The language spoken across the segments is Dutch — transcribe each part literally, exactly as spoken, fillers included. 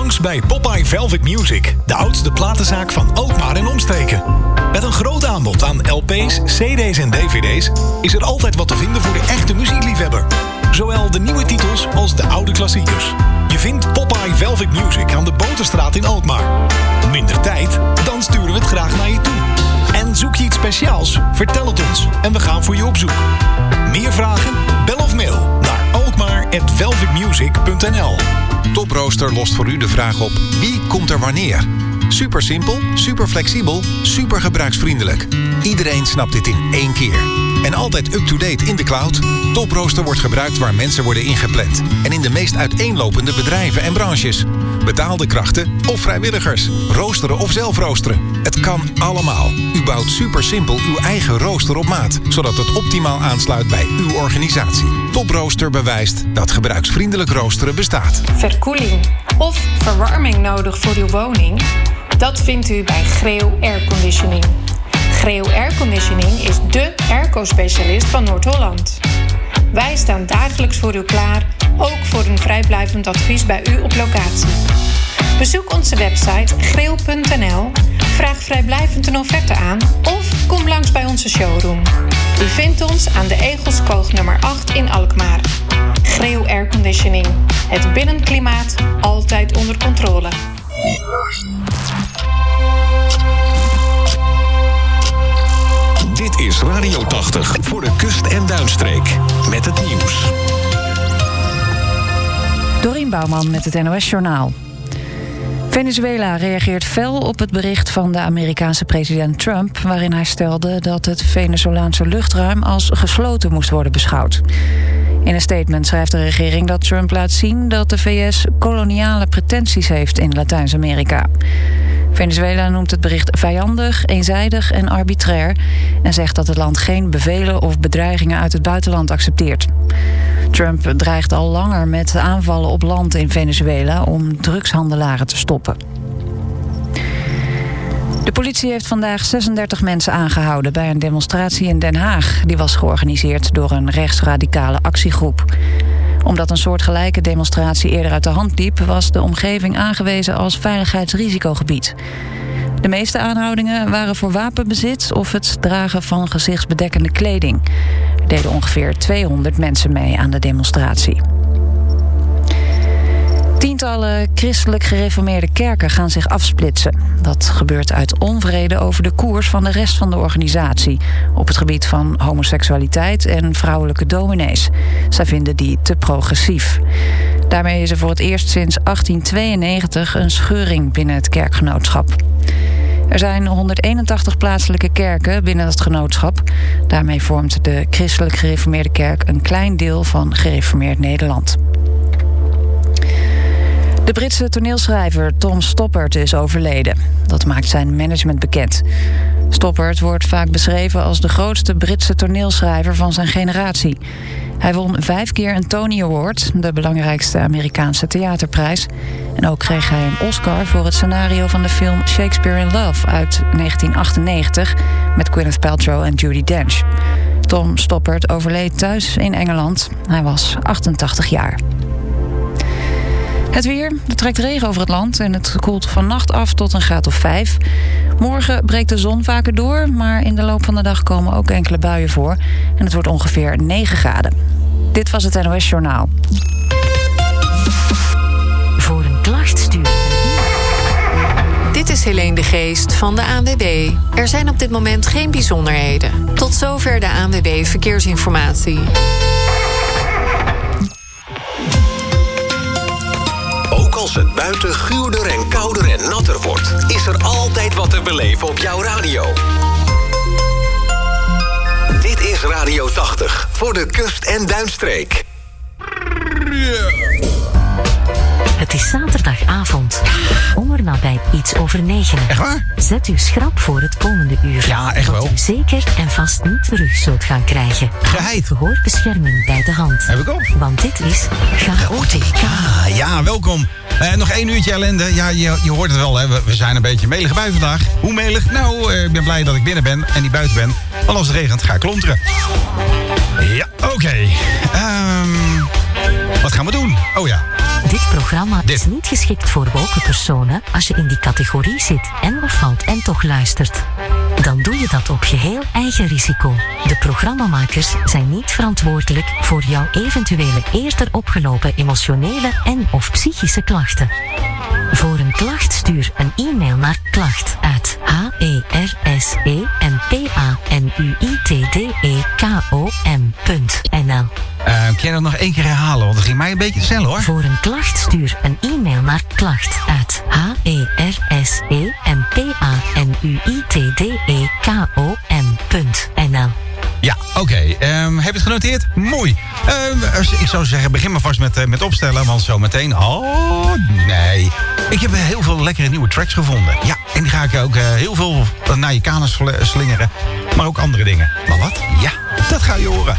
langs bij Popeye Velvet Music, de oudste platenzaak van Alkmaar en omstreken. Met een groot aanbod aan L P's, C D's en D V D's is er altijd wat te vinden voor de echte muziekliefhebber. Zowel de nieuwe titels als de oude klassiekers. Je vindt Popeye Velvet Music aan de Boterstraat in Alkmaar. Minder tijd? Dan sturen we het graag naar je toe. En zoek je iets speciaals? Vertel het ons en we gaan voor je op zoek. Meer vragen? Bel of mail naar alkmaar at velvetmusic punt n l. Toprooster lost voor u de vraag op: wie komt er wanneer? Super simpel, super flexibel, super gebruiksvriendelijk. Iedereen snapt dit in één keer. En altijd up-to-date in de cloud. Toprooster wordt gebruikt waar mensen worden ingepland. En in de meest uiteenlopende bedrijven en branches. Betaalde krachten of vrijwilligers. Roosteren of zelf roosteren. Het kan allemaal. U bouwt super simpel uw eigen rooster op maat. Zodat het optimaal aansluit bij uw organisatie. Toprooster bewijst dat gebruiksvriendelijk roosteren bestaat. Verkoeling of verwarming nodig voor uw woning? Dat vindt u bij Greo Airconditioning. Greo Airconditioning is dé airco-specialist van Noord-Holland. Wij staan dagelijks voor u klaar, ook voor een vrijblijvend advies bij u op locatie. Bezoek onze website greo punt n l, vraag vrijblijvend een offerte aan of kom langs bij onze showroom. U vindt ons aan de Egelskoog nummer acht in Alkmaar. Greo Airconditioning. Het binnenklimaat altijd onder controle. Dit is Radio tachtig voor de kust- en duinstreek. Met het nieuws. Dorien Bouwman met het N O S-journaal. Venezuela reageert fel op het bericht van de Amerikaanse president Trump, waarin hij stelde dat het Venezolaanse luchtruim als gesloten moest worden beschouwd. In een statement schrijft de regering dat Trump laat zien dat de V S koloniale pretenties heeft in Latijns-Amerika. Venezuela noemt het bericht vijandig, eenzijdig en arbitrair en zegt dat het land geen bevelen of bedreigingen uit het buitenland accepteert. Trump dreigt al langer met aanvallen op land in Venezuela om drugshandelaren te stoppen. De politie heeft vandaag zesendertig mensen aangehouden bij een demonstratie in Den Haag. Die was georganiseerd door een rechtsradicale actiegroep. Omdat een soortgelijke demonstratie eerder uit de hand liep, was de omgeving aangewezen als veiligheidsrisicogebied. De meeste aanhoudingen waren voor wapenbezit of het dragen van gezichtsbedekkende kleding. Er deden ongeveer tweehonderd mensen mee aan de demonstratie. Tientallen christelijk gereformeerde kerken gaan zich afsplitsen. Dat gebeurt uit onvrede over de koers van de rest van de organisatie op het gebied van homoseksualiteit en vrouwelijke dominees. Zij vinden die te progressief. Daarmee is er voor het eerst sinds achttien tweeënnegentig een scheuring binnen het kerkgenootschap. Er zijn honderdeenentachtig plaatselijke kerken binnen het genootschap. Daarmee vormt de christelijk gereformeerde kerk een klein deel van gereformeerd Nederland. De Britse toneelschrijver Tom Stoppard is overleden. Dat maakt zijn management bekend. Stoppard wordt vaak beschreven als de grootste Britse toneelschrijver van zijn generatie. Hij won vijf keer een Tony Award, de belangrijkste Amerikaanse theaterprijs. En ook kreeg hij een Oscar voor het scenario van de film Shakespeare in Love uit negentien achtennegentig... met Gwyneth Paltrow en Judi Dench. Tom Stoppard overleed thuis in Engeland. Hij was achtentachtig jaar. Het weer. Er trekt regen over het land en het koelt vannacht af tot een graad of vijf. Morgen breekt de zon vaker door, maar in de loop van de dag komen ook enkele buien voor. En het wordt ongeveer negen graden. Dit was het N O S-journaal. Voor een klacht sturen. Dit is Helene de Geest van de A N W B. Er zijn op dit moment geen bijzonderheden. Tot zover de A N W B Verkeersinformatie. Als het buiten guurder en kouder en natter wordt, is er altijd wat te beleven op jouw radio. Dit is Radio tachtig voor de kust- en duinstreek. Het is zaterdagavond. Om er nabij iets over negenen. Echt waar? Zet uw schrap voor het komende uur. Ja, echt wel. Dat u zeker en vast niet terug zult gaan krijgen. Geheid. Gehoorbescherming bij de hand. Heb ik op. Want dit is Chaotica. Ah, ja, welkom. Uh, nog één uurtje ellende. Ja, je, je hoort het wel, hè. We, we zijn een beetje melig bij vandaag. Hoe melig? Nou, uh, ik ben blij dat ik binnen ben en niet buiten ben. Want als het regent, ga ik klonteren. Ja, oké. Okay. Um, wat gaan we doen? Oh ja. Dit programma Dit. is niet geschikt voor woke personen als je in die categorie zit en of valt en toch luistert. Dan doe je dat op geheel eigen risico. De programmamakers zijn niet verantwoordelijk voor jouw eventuele eerder opgelopen emotionele en of psychische klachten. Voor een klacht stuur een e-mail naar klacht uit h e r s e n p a n u i t d e k o m punt n l. Uh, kan je dat nog één keer herhalen? Want dat ging mij een beetje snel hoor. Voor een klacht stuur een e-mail naar klacht uit h e r s e n p a n u i t d e k o m punt n l. Ja, oké. Okay. Um, heb je het genoteerd? Mooi. Um, ik zou zeggen, begin maar vast met, uh, met opstellen, want zometeen... Oh, nee. Ik heb heel veel lekkere nieuwe tracks gevonden. Ja, en die ga ik ook uh, heel veel naar je kanus slingeren. Maar ook andere dingen. Maar wat? Ja, dat ga je horen.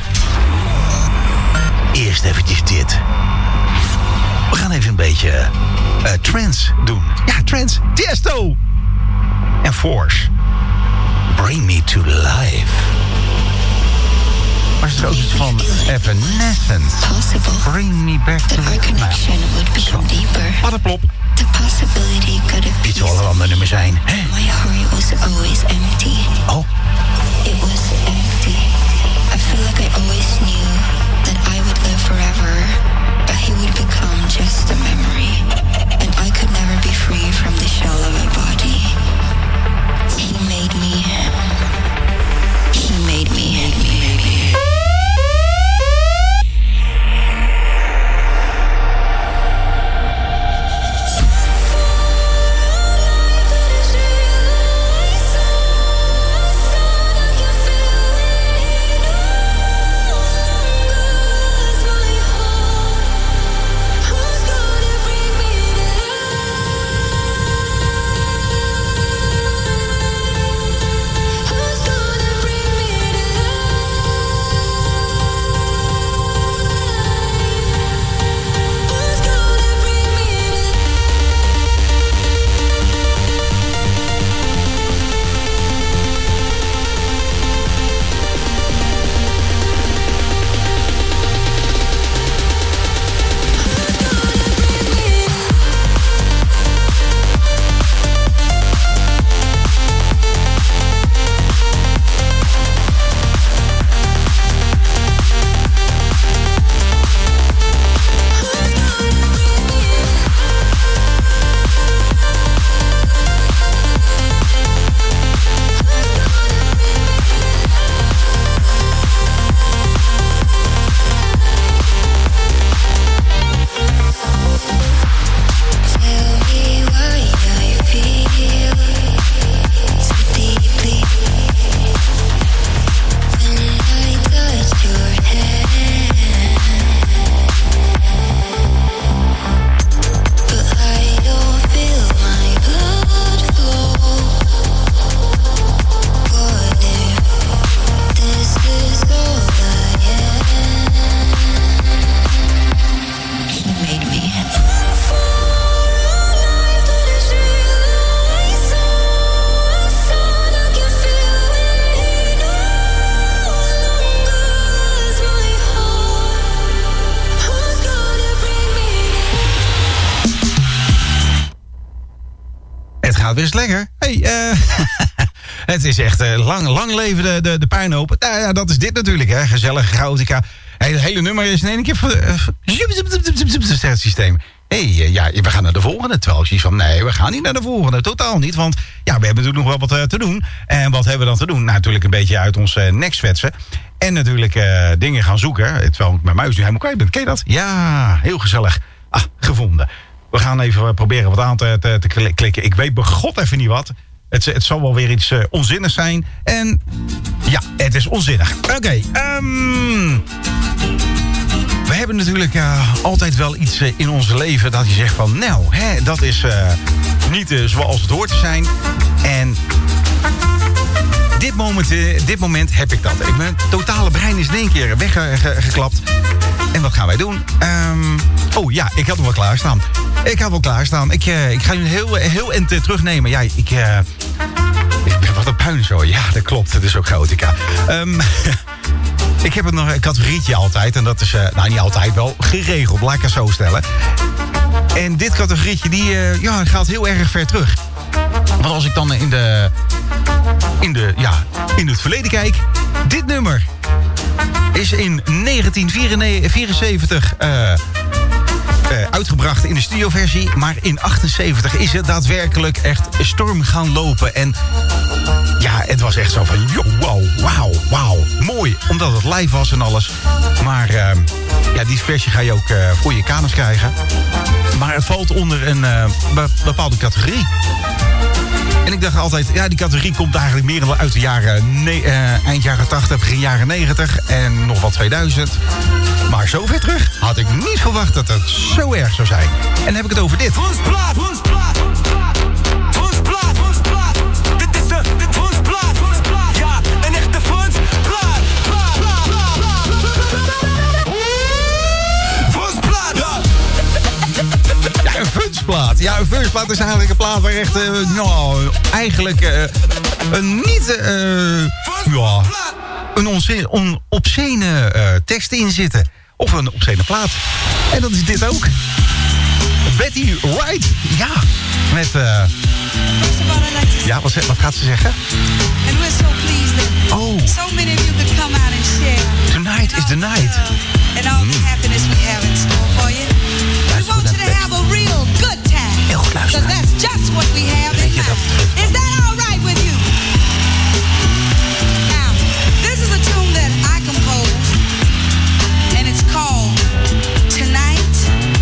Eerst eventjes dit. We gaan even een beetje uh, trance doen. Ja, trance. Tiesto. En Force. Bring me to life. Maar is er ook iets van Evanescence? Bring me back to life. Wat een plop. Dit zal wel een ander nummer zijn. Hè? Oh. It was empty. I feel like I always knew that I would live forever, but he would become just a memory, and I could never be free from the shell of a body. He made me. He made me. Made me. Made me. Weer eens lekker. Hey, uh, het is echt uh, lang, lang leven de, de, de puinhoop. Nou ja, dat is dit natuurlijk, hè. Gezellig, chaotica. Hey, het hele nummer is in één keer... Uh, het systeem. Hé, hey, uh, ja, we gaan naar de volgende. Terwijl ik van, nee, we gaan niet naar de volgende. Totaal niet, want ja, we hebben natuurlijk nog wel wat uh, te doen. En wat hebben we dan te doen? Nou, natuurlijk een beetje uit ons uh, nek zwetsen. En natuurlijk uh, dingen gaan zoeken. Terwijl ik mijn muis nu helemaal kwijt ben. Ken je dat? Ja, heel gezellig. Ah, gevonden. We gaan even proberen wat aan te, te, te klikken. Ik weet bij God even niet wat. Het, het zal wel weer iets uh, onzinnigs zijn. En ja, het is onzinnig. Oké, okay, um, we hebben natuurlijk uh, altijd wel iets uh, in ons leven dat je zegt van... nou, hè, dat is uh, niet uh, zoals het hoort te zijn. En dit moment, uh, dit moment heb ik dat. Ik, mijn totale brein is in één keer weggeklapt. En wat gaan wij doen? Um, oh ja, ik had hem wel klaarstaan. Ik had wel klaarstaan. Ik, uh, ik ga nu heel, heel end uh, terugnemen. Ja, ik... Uh, ik wat een puin zo. Ja, dat klopt. Het is ook chaotica. Um, ik heb het nog een categorietje altijd. En dat is, uh, nou niet altijd, wel geregeld. Laat ik het zo stellen. En dit categorietje die, uh, ja, gaat heel erg ver terug. Want als ik dan in, de, in, de, ja, in het verleden kijk... Dit nummer is in negentien vierenzeventig uh, uh, uitgebracht in de studioversie. Maar in achtenzeventig is het daadwerkelijk echt storm gaan lopen. En ja, het was echt zo van... Yo, wow, wauw, wauw. Mooi, omdat het live was en alles. Maar uh, ja, die versie ga je ook uh, voor je kamers krijgen. Maar het valt onder een uh, be- bepaalde categorie. En ik dacht altijd, ja, die categorie komt eigenlijk meer uit de jaren... Ne- uh, eind jaren tachtig, begin jaren negentig en nog wat tweeduizend. Maar zo ver terug had ik niet verwacht dat het zo erg zou zijn. En dan heb ik het over dit. Woensplaat, woensplaat, woensplaat, woensplaat. Dit is de, dit woensplaat, woensplaat. Ja, een echte woensplaat. Woensplaat, ja. Ja, een funtsplaat. Ja, een funtsplaat is eigenlijk een plaat waar echt, uh, nou, eigenlijk uh, een niet, uh, ja, een onze- on- obscene uh, tekst in zitten. Of een obscene plaat. En dat is dit ook. Betty Wright. Ja, met, uh, ja, wat, wat gaat ze zeggen? And we're so pleased that Oh. so many of you could come out and share. Tonight is the night. Uh, and all the happiness we have in store for you. We want you to have a real good time. Heel goed luisteren. Because that's just what we have in mind. Is that all right with you? Now, this is a tune that I composed. And it's called Tonight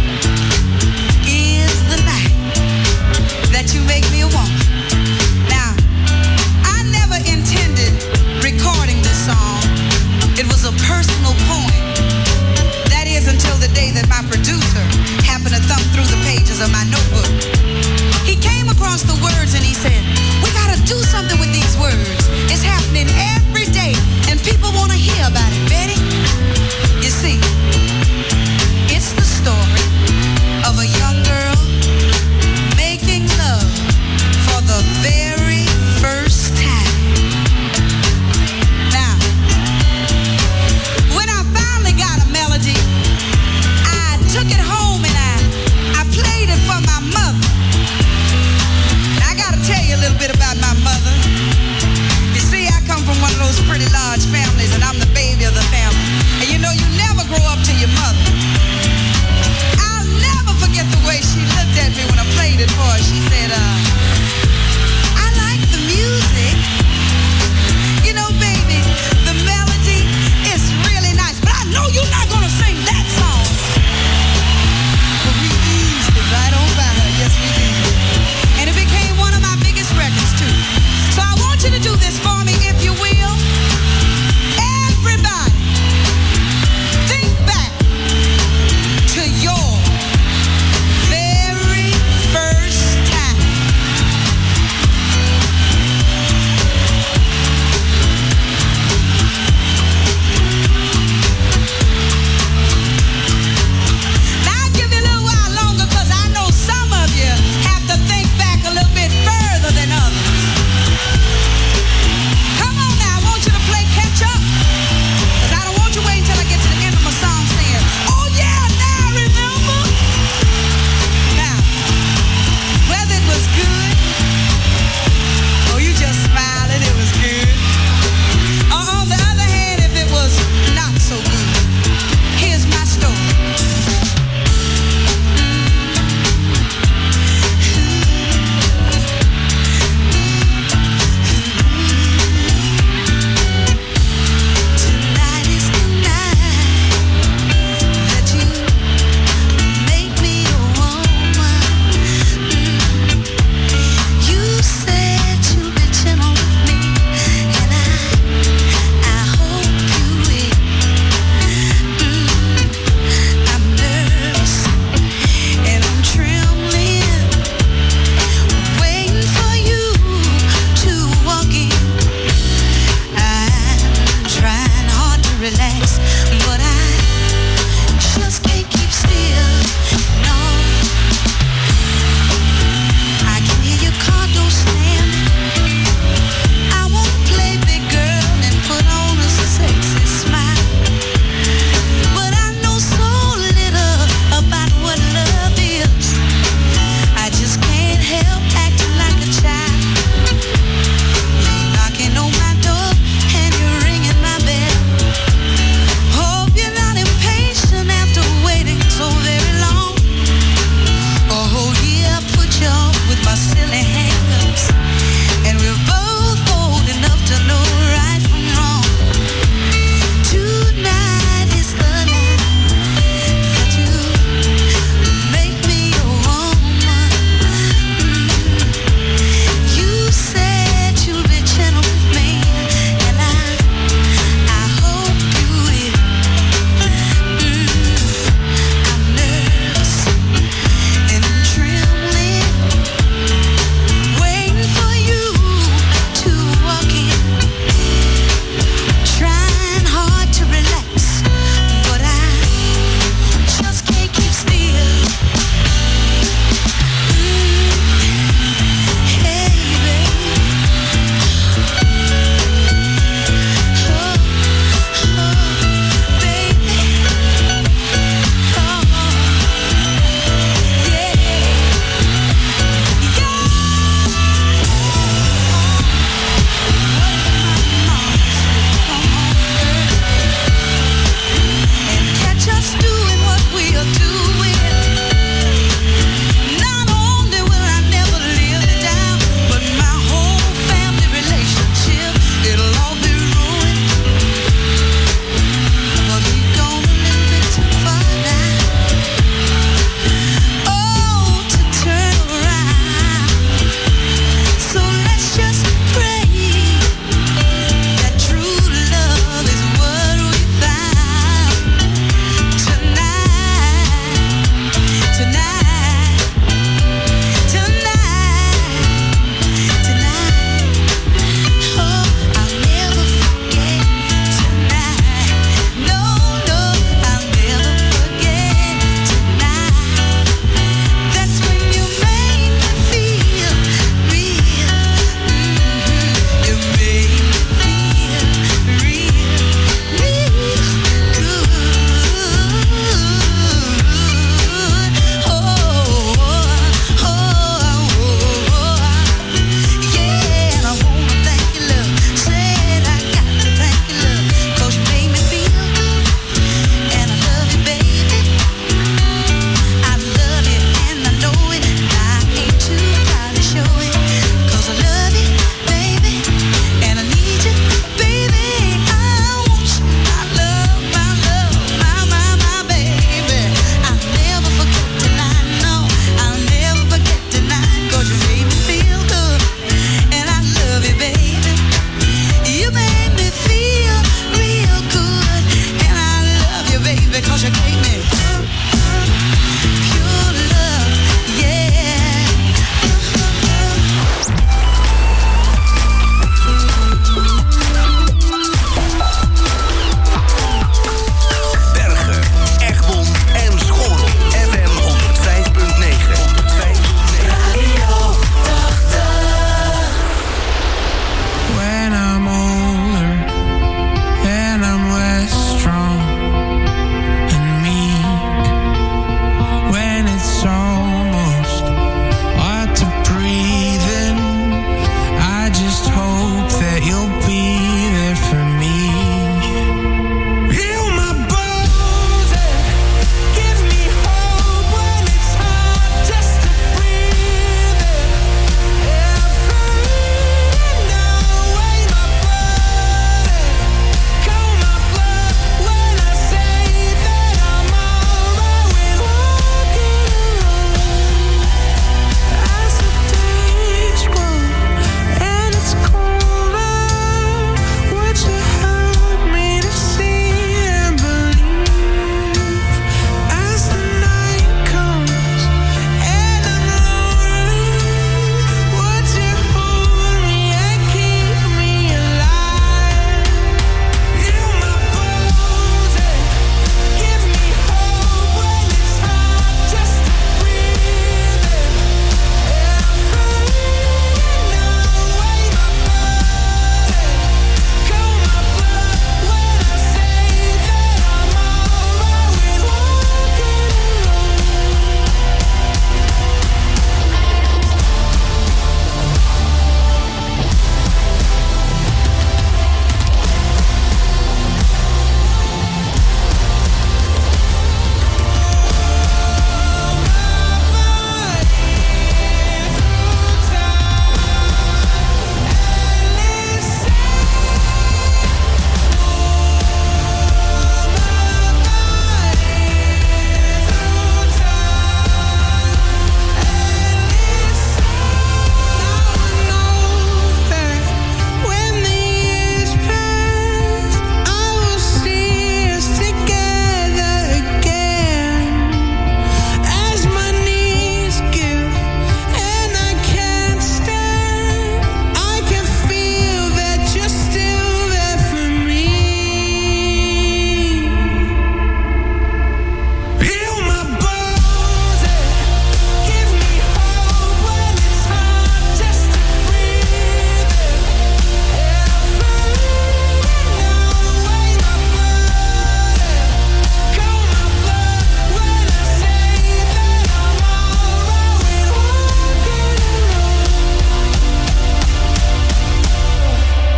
is the Night That You Make Me a Woman. Now, I never intended recording this song. It was a personal poem. That is until the day that my producer happened to thumb through the pages of my notebook. He came across the words and he said, we gotta do something with these words. It's happening every day and people wanna hear about it, Betty. You see, it's the story of a young girl making love for the very first time. Now, when I finally got a melody, I took it home and I, I played it for my mother. And I gotta tell you,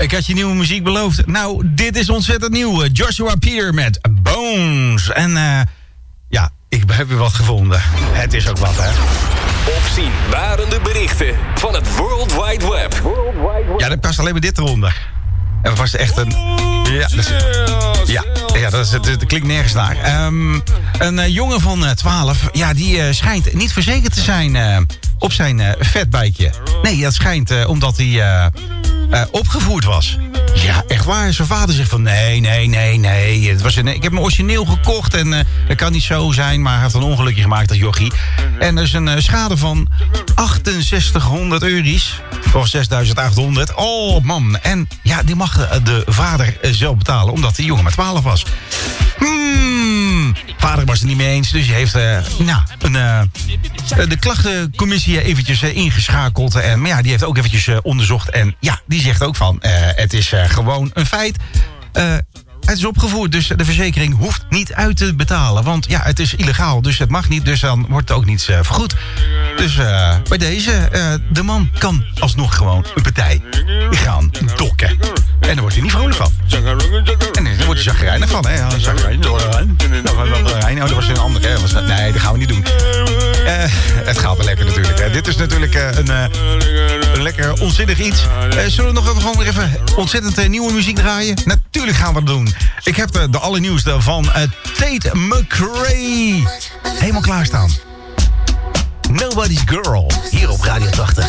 Ik had je nieuwe muziek beloofd. Nou, dit is ontzettend nieuw. Joshua Peer met Bones. En uh, ja, ik heb weer wat gevonden. Het is ook wat, hè. Opzienbarende berichten van het World Wide Web. Ja, dat past alleen maar dit eronder. En dat was echt een... Ja, dat is, ja, ja dat, is, dat, dat klinkt nergens naar. Um, een uh, jongen van uh, twaalf, ja, die uh, schijnt niet verzekerd te zijn uh, op zijn uh, fatbikeje. Nee, dat schijnt uh, omdat hij uh, uh, opgevoerd was. Ja, echt waar. Zijn vader zegt van nee, nee, nee, nee. Het was een, ik heb hem origineel gekocht en uh, dat kan niet zo zijn. Maar hij had een ongelukje gemaakt, dat jochie. En er is een uh, schade van achtenzestighonderd euro's. Of zesduizend achthonderd. Oh, man. En ja, die mag de, de vader zelf betalen, omdat die jongen maar twaalf was. Hmm. Vader was het niet mee eens, dus hij heeft uh, nou, een, uh, de klachtencommissie eventjes uh, ingeschakeld. En, maar ja, die heeft ook eventjes uh, onderzocht. En ja, die zegt ook van, uh, het is uh, gewoon een feit. Uh, Het is opgevoerd, dus de verzekering hoeft niet uit te betalen. Want ja, het is illegaal, dus het mag niet. Dus dan wordt het ook niets uh, vergoed. Dus uh, bij deze, uh, de man kan alsnog gewoon een partij gaan dokken. En daar wordt hij niet vrolijk van. En daar wordt hij zagrijnig van, hè. Zagrijnig. Oh, dat was een ander, hè. Nee, dat gaan we niet doen. Uh, het gaat wel lekker natuurlijk, hè. Dit is natuurlijk uh, een, uh, een lekker onzinnig iets. Uh, zullen we nog even, gewoon weer even ontzettend uh, nieuwe muziek draaien? Natuurlijk gaan we dat doen. Ik heb de, de allernieuwste van uh, Tate McRae helemaal klaarstaan. Nobody's Girl, hier op Radio tachtig.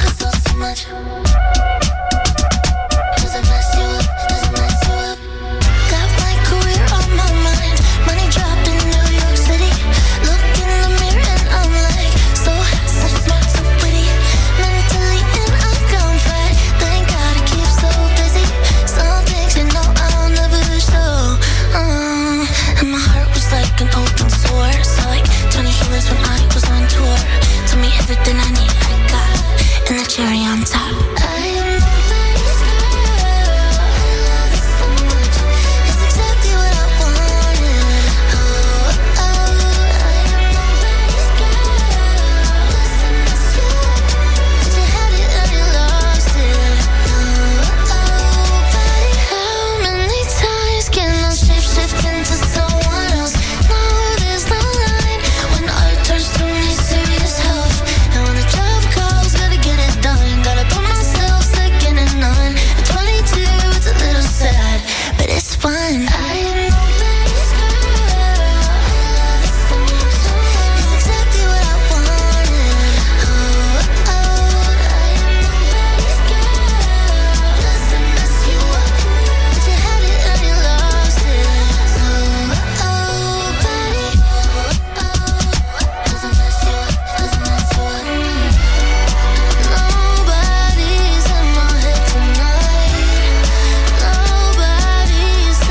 An open sore, so like twenty healers when I was on tour. Told me everything I need, I got, and the cherry on top. I am nobody's girl. I love it so much. It's exactly what I wanted. Oh, oh, I am nobody's girl. Listen, mess you up, but you had it or you lost it. Oh, oh, buddy, how many times can I shape shift into someone else? Fun. I am nobody's girl. I love it so much. It's exactly what I wanted. Oh, oh, I am nobody's girl. Doesn't mess you up, but you had it or you lost it. Oh, oh, buddy. Oh, oh, doesn't mess you up, doesn't mess you up. Nobody's in my head tonight. Nobody.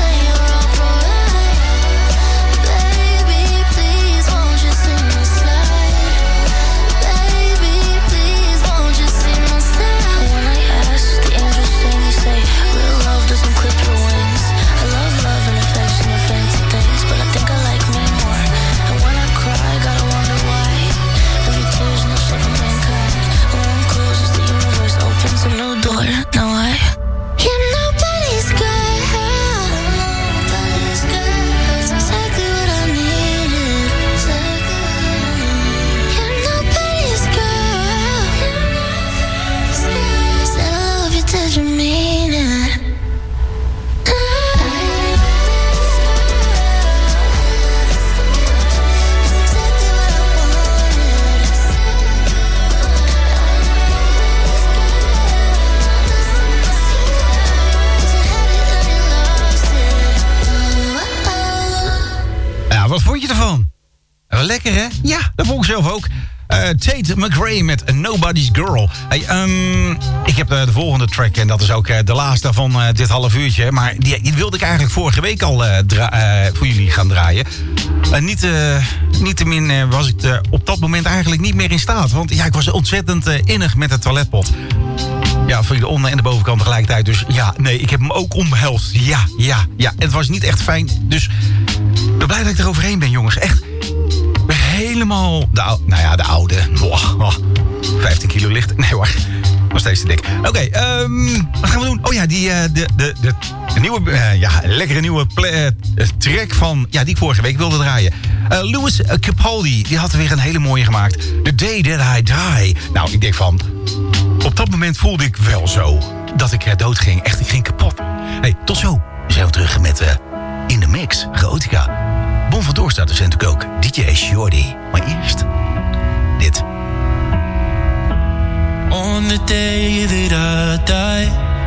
Lekker, hè? Ja, dat vond ik zelf ook. Uh, Tate McRae met Nobody's Girl. Hey, um, ik heb uh, de volgende track en dat is ook uh, de laatste van uh, dit half uurtje. Maar die, die wilde ik eigenlijk vorige week al uh, dra- uh, voor jullie gaan draaien. Uh, niet, uh, niettemin uh, was ik uh, op dat moment eigenlijk niet meer in staat. Want ja, ik was ontzettend uh, innig met het toiletpot. Ja, voor de onder- en de bovenkant tegelijkertijd. Dus ja, nee, ik heb hem ook omhelst. Ja, ja, ja. Het was niet echt fijn. Dus ik ben blij dat ik er overheen ben, jongens. Echt. Helemaal, de, nou ja, de oude, oh, oh, vijftien kilo licht. Nee hoor, dat was steeds te dik. Oké, okay, um, wat gaan we doen? Oh ja, die, uh, de, de, de, de nieuwe, uh, ja, lekkere nieuwe play, uh, track van, ja, die ik vorige week wilde draaien. Uh, Louis Capaldi, die had er weer een hele mooie gemaakt. The Day That I Die. Nou, ik denk van, op dat moment voelde ik wel zo dat ik uh, dood ging. Echt, ik ging kapot. Hey, tot zo. We zijn we terug met uh, In The Mix, Chaotica. Bon van Door staat dus natuurlijk ook D J Shorty. Maar eerst dit. On the day that I die,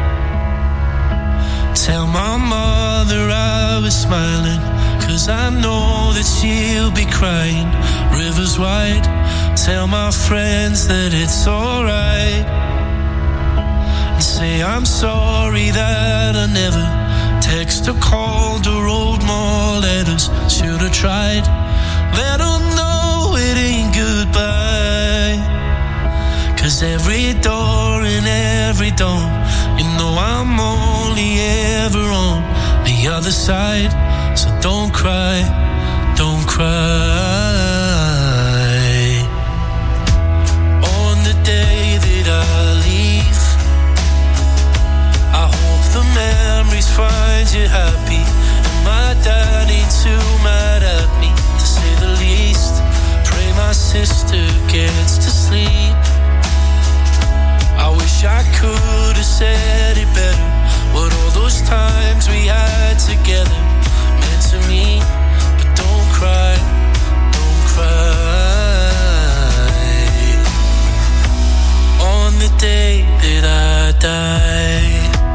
tell my mother I was smiling, 'cause I know that she'll be crying. Rivers wide, tell my friends that it's alright, and say I'm sorry that I never text or called or wrote more letters. Should have tried, let them know it ain't goodbye. 'Cause every door and every dawn, you know I'm only ever on the other side. So don't cry, don't cry. On the day that I leave, I hope the memories find you happy. And my dad ain't too mad at me, to say the least. Pray my sister gets to sleep. I wish I could have said it better, what all those times we had together meant to me. But don't cry, don't cry. On the day that I die.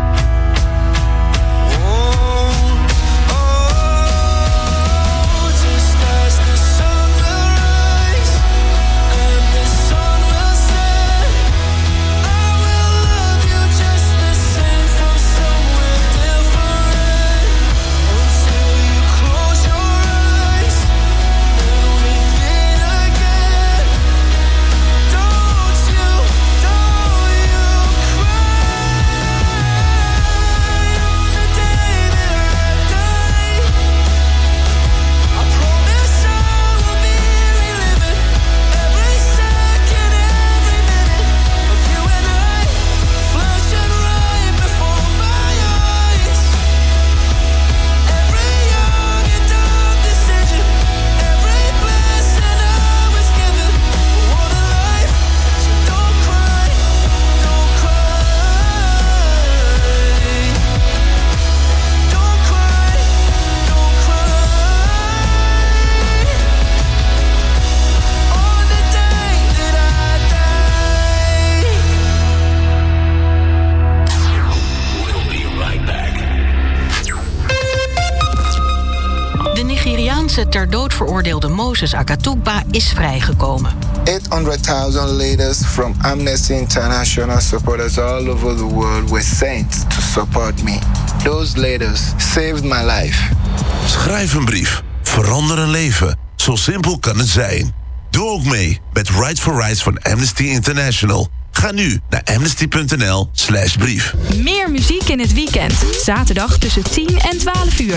Ter dood veroordeelde Moses Akatugba is vrijgekomen. eight hundred thousand leaders from Amnesty International supporters all over the world were sent to support me. Those leaders saved my life. Schrijf een brief. Verander een leven. Zo simpel kan het zijn. Doe ook mee met Right for Rights van Amnesty International. Ga nu naar amnesty.nl slash brief. Meer muziek in het weekend. Zaterdag tussen tien en twaalf uur.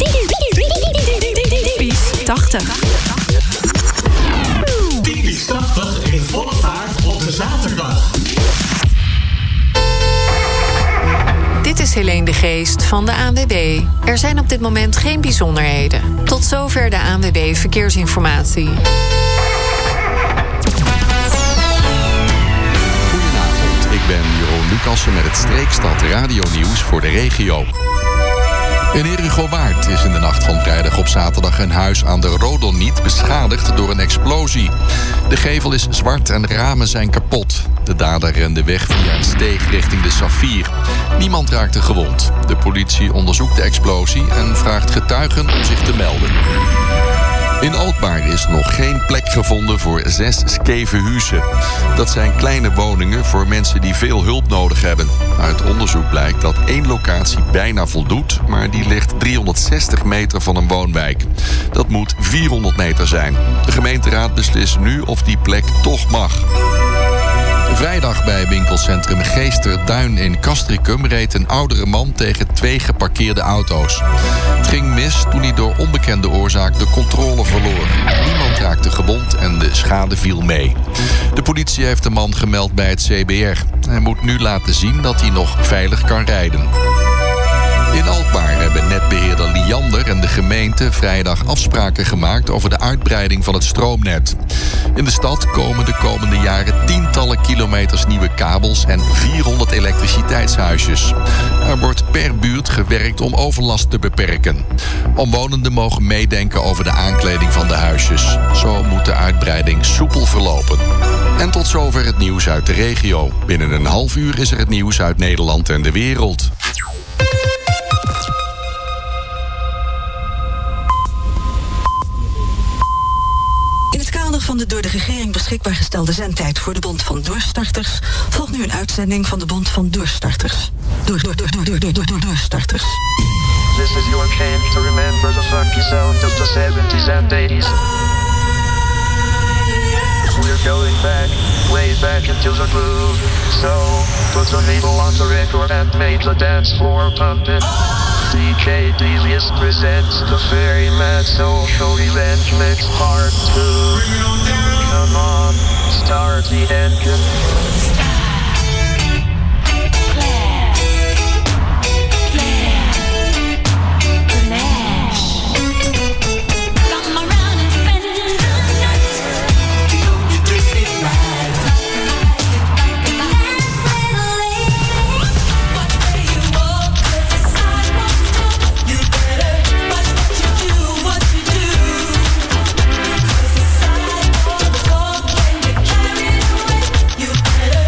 Typisch tachtig. Typisch tachtig in volle vaart op de zaterdag. Dit is Helene de Geest van de A N W B. Er zijn op dit moment geen bijzonderheden. Tot zover de A N W B Verkeersinformatie. Ik ben Jeroen Lucassen met het Streekstad Radio Nieuws voor de regio. In Herugowaard is in de nacht van vrijdag op zaterdag een huis aan de Rodoniet beschadigd door een explosie. De gevel is zwart en ramen zijn kapot. De dader rende weg via een steeg richting de Safir. Niemand raakte gewond. De politie onderzoekt de explosie en vraagt getuigen om zich te melden. In Alkmaar is nog geen plek gevonden voor zes skevenhuizen. Dat zijn kleine woningen voor mensen die veel hulp nodig hebben. Uit onderzoek blijkt dat één locatie bijna voldoet, maar die ligt driehonderdzestig meter van een woonwijk. Dat moet vierhonderd meter zijn. De gemeenteraad beslist nu of die plek toch mag. Vrijdag bij winkelcentrum Geesterduin in Castricum reed een oudere man tegen twee geparkeerde auto's. Het ging mis toen hij door onbekende oorzaak de controle verloor. Niemand raakte gewond en de schade viel mee. De politie heeft de man gemeld bij het C B R. Hij moet nu laten zien dat hij nog veilig kan rijden. In Alkmaar hebben netbeheerder Liander en de gemeente vrijdag afspraken gemaakt over de uitbreiding van het stroomnet. In de stad komen de komende jaren tientallen kilometers nieuwe kabels en vierhonderd elektriciteitshuisjes. Er wordt per buurt gewerkt om overlast te beperken. Omwonenden mogen meedenken over de aankleding van de huisjes. Zo moet de uitbreiding soepel verlopen. En tot zover het nieuws uit de regio. Binnen een half uur is er het nieuws uit Nederland en de wereld. Van de door de regering beschikbaar gestelde zendtijd voor de Bond van Doorstarters volgt nu een uitzending van de Bond van Doorstarters. Door, door, door, door, door, door, door, door, doorstarters. This is your chance to remember the funky sound of the seventies and eighties. We're going back, way back into the groove. So, put the needle on the record and make the dance floor pumping. D J Devious presents the Very Mad Social Event Mix Part two. Come on, start the engine. You better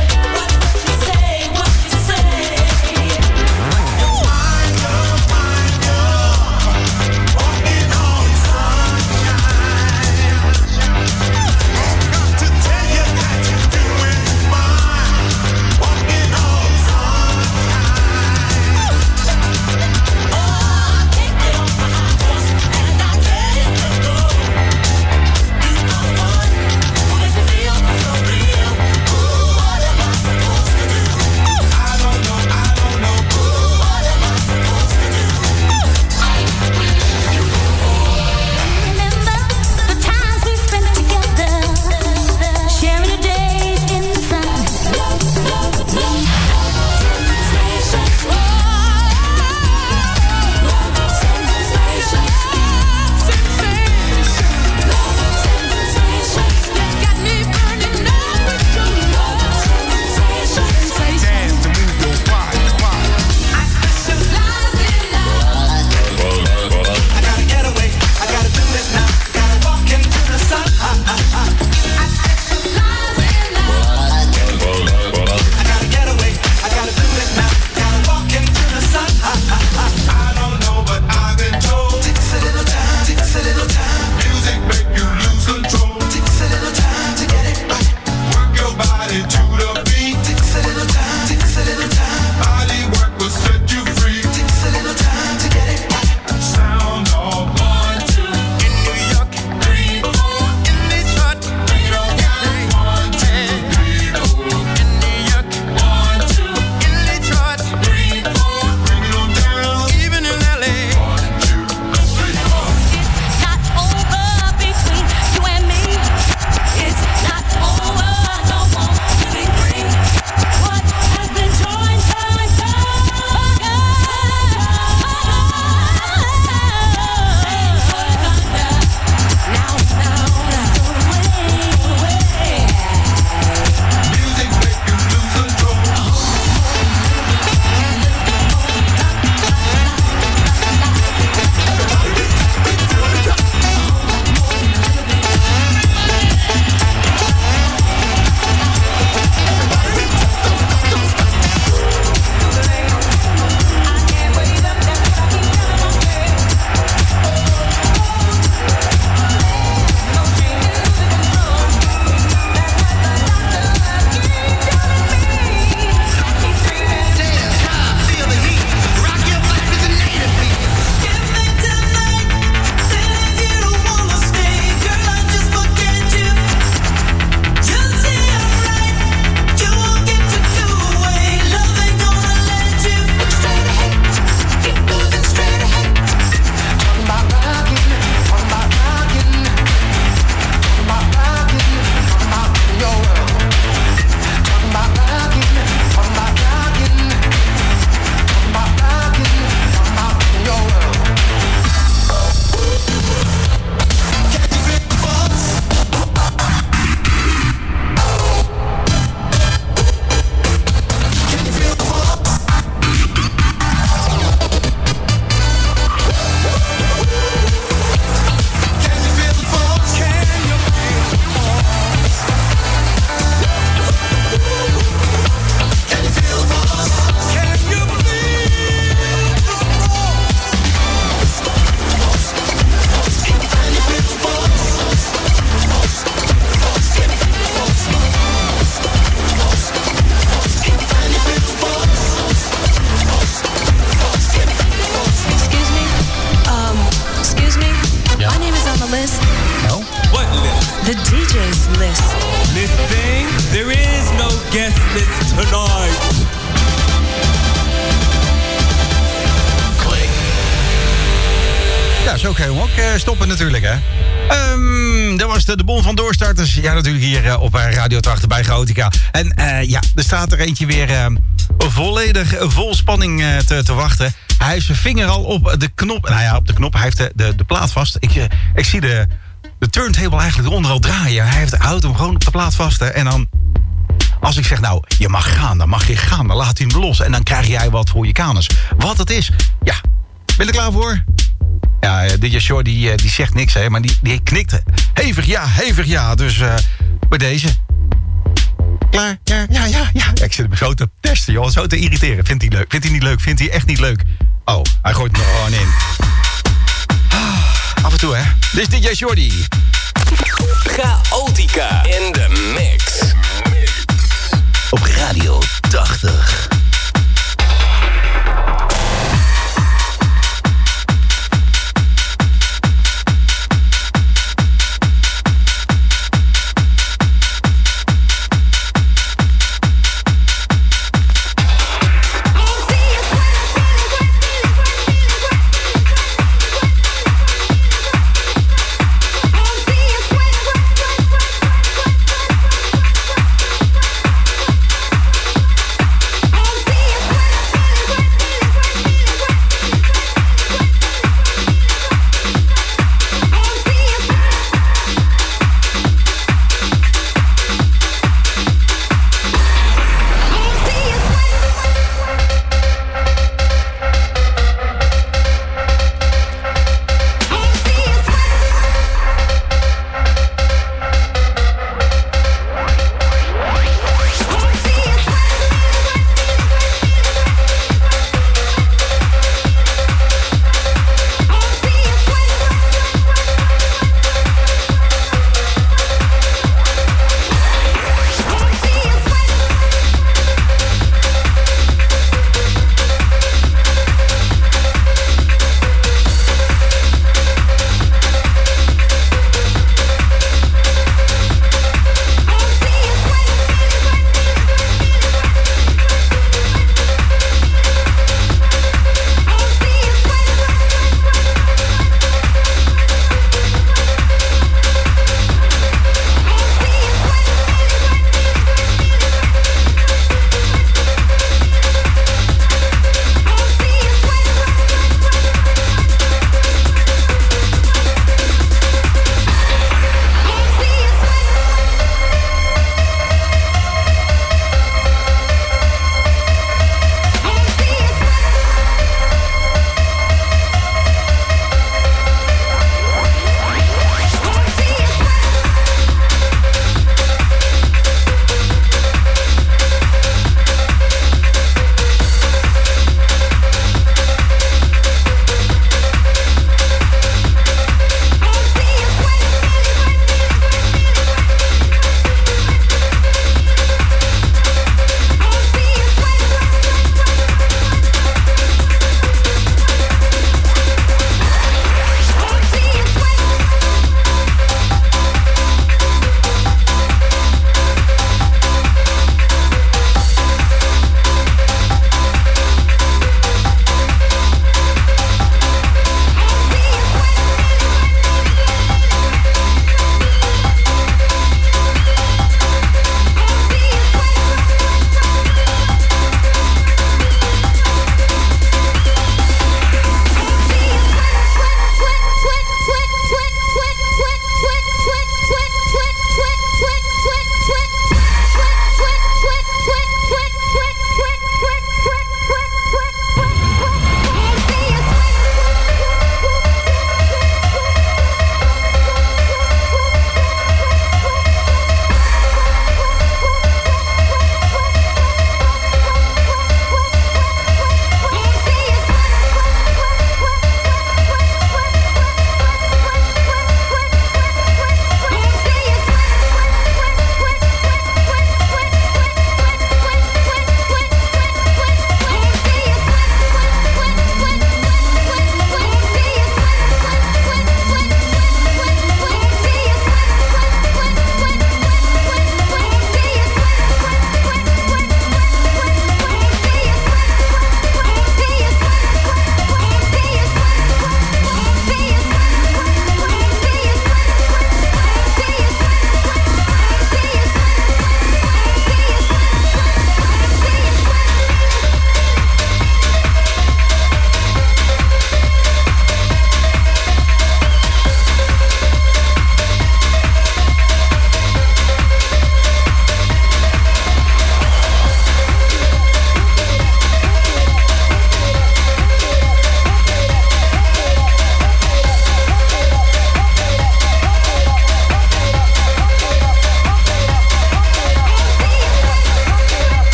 zo kun je hem ook uh, stoppen natuurlijk, hè. Um, dat was de, de Bond van Doorstarters. Ja, natuurlijk hier uh, op uh, Radio tachtig bij Chaotica. En uh, ja, er staat er eentje weer uh, volledig vol spanning uh, te, te wachten. Hij heeft zijn vinger al op de knop. Nou ja, op de knop. Hij heeft de, de, de plaat vast. Ik, uh, ik zie de, de turntable eigenlijk eronder al draaien. Hij heeft, houdt hem gewoon op de plaat vast. Hè. En dan, als ik zeg, nou, je mag gaan, dan mag je gaan. Dan laat hij hem los. En dan krijg jij wat voor je kanus. Wat het is, ja. Ben je er klaar voor? Ja, D J Shore die, die zegt niks, hè, maar die, die knikt hevig ja, hevig ja. Dus uh, bij deze. Klaar? Ja, ja, ja, ja. Ik zit hem zo te testen, joh. Zo te irriteren. Vindt hij leuk? Vindt hij niet leuk? Vindt hij echt niet leuk? Oh, hij gooit hem er gewoon in. Ah, af en toe, hè. Dit is D J Shore. Chaotica in de mix. Op Radio tachtig. Oh,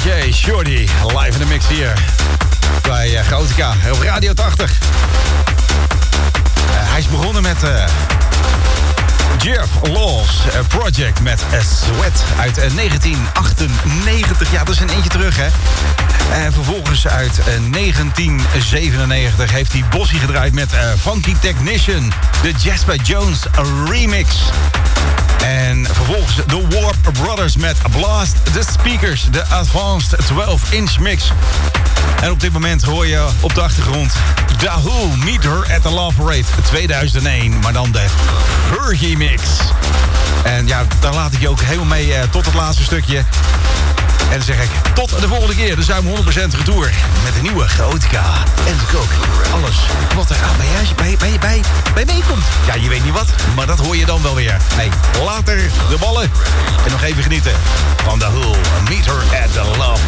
D J Shorty, live in de mix hier bij uh, Gotica op Radio tachtig. Uh, hij is begonnen met uh, Jeff Law's uh, Project met A Sweat uit uh, negentien achtennegentig. Ja, dat is een eentje terug, hè. En vervolgens uit uh, negentien zevenennegentig heeft hij Bossy gedraaid met uh, Funky Technician, de Jasper Jones remix. En vervolgens de Warp Brothers met Blast the Speakers, de Advanced twaalf inch mix. En op dit moment hoor je op de achtergrond The Who, Meet Her at the Love Parade tweeduizend één, maar dan de Fergie mix. En ja, daar laat ik je ook helemaal mee uh, tot het laatste stukje. En dan zeg ik, tot de volgende keer. Dan zijn we honderd procent retour met een nieuwe Gotica. En ook alles wat er aan bij, bij, bij, bij, bij meekomt. Ja, je weet niet wat, maar dat hoor je dan wel weer. Hey, later de ballen. En nog even genieten van The Who, Meet Her at the Love